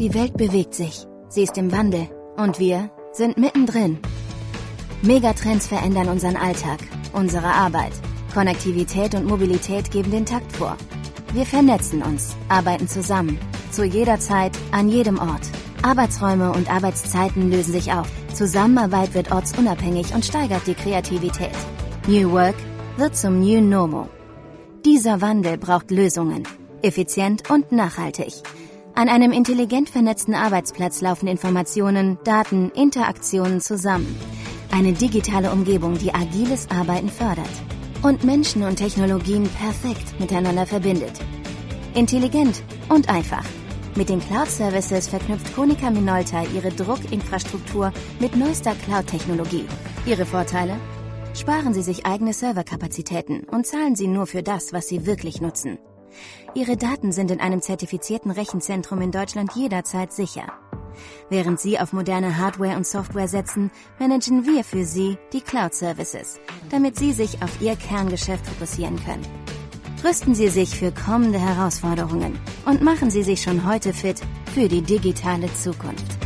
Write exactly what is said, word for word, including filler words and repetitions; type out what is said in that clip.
Die Welt bewegt sich. Sie ist im Wandel. Und wir sind mittendrin. Megatrends verändern unseren Alltag, unsere Arbeit. Konnektivität und Mobilität geben den Takt vor. Wir vernetzen uns, arbeiten zusammen. Zu jeder Zeit, an jedem Ort. Arbeitsräume und Arbeitszeiten lösen sich auf. Zusammenarbeit wird ortsunabhängig und steigert die Kreativität. New Work wird zum New Normal. Dieser Wandel braucht Lösungen. Effizient und nachhaltig. An einem intelligent vernetzten Arbeitsplatz laufen Informationen, Daten, Interaktionen zusammen. Eine digitale Umgebung, die agiles Arbeiten fördert. Und Menschen und Technologien perfekt miteinander verbindet. Intelligent und einfach. Mit den Cloud-Services verknüpft Konica Minolta ihre Druckinfrastruktur mit neuester Cloud-Technologie. Ihre Vorteile? Sparen Sie sich eigene Serverkapazitäten und zahlen Sie nur für das, was Sie wirklich nutzen. Ihre Daten sind in einem zertifizierten Rechenzentrum in Deutschland jederzeit sicher. Während Sie auf moderne Hardware und Software setzen, managen wir für Sie die Cloud-Services, damit Sie sich auf Ihr Kerngeschäft fokussieren können. Rüsten Sie sich für kommende Herausforderungen und machen Sie sich schon heute fit für die digitale Zukunft.